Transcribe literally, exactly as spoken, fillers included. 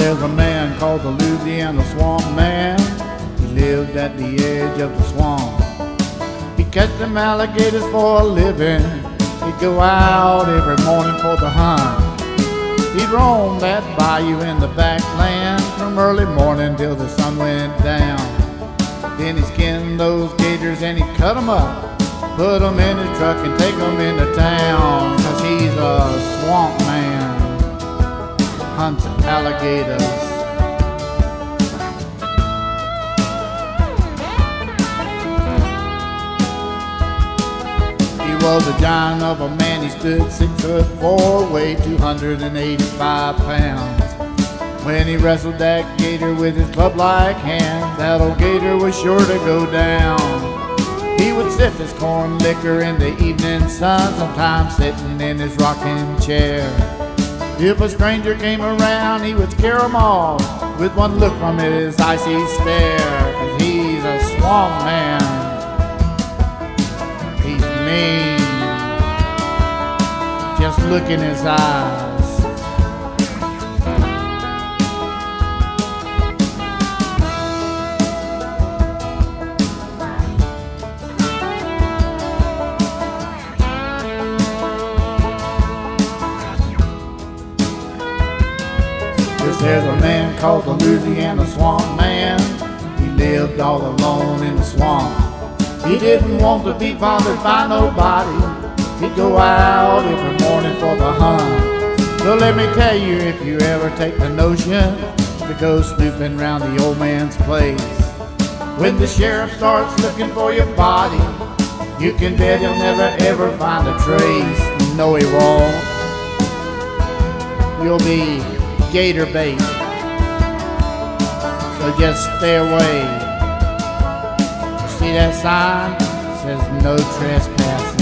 There's a man called the Louisiana Swamp Man. He lived at the edge of the swamp. He catch them alligators for a living. He'd go out every morning for the hunt. He'd roam that bayou in the backland from early morning till the sun went down. Then he'd skin those gators and he'd cut them up, put them in his truck and take them into town. 'Cause he's a swamp man, hunts alligators. He was a giant of a man. He stood six foot four, weighed two hundred eighty-five pounds. When he wrestled that gator with his club-like hands, that old gator was sure to go down. He would sip his corn liquor in the evening sun, sometimes sitting in his rocking chair. If a stranger came around, he would scare 'em all with one look from his icy stare. 'Cause he's a swamp man. He's mean. Just look in his eyes. There's a man called the Louisiana Swamp Man. He lived all alone in the swamp. He didn't want to be bothered by nobody. He'd go out every morning for the hunt. So let me tell you, if you ever take the notion to go snooping round the old man's place, when the sheriff starts looking for your body, you can bet he'll never ever find a trace. No, he won't. You'll be gator bait, so just stay away. See that sign? It says no trespassing.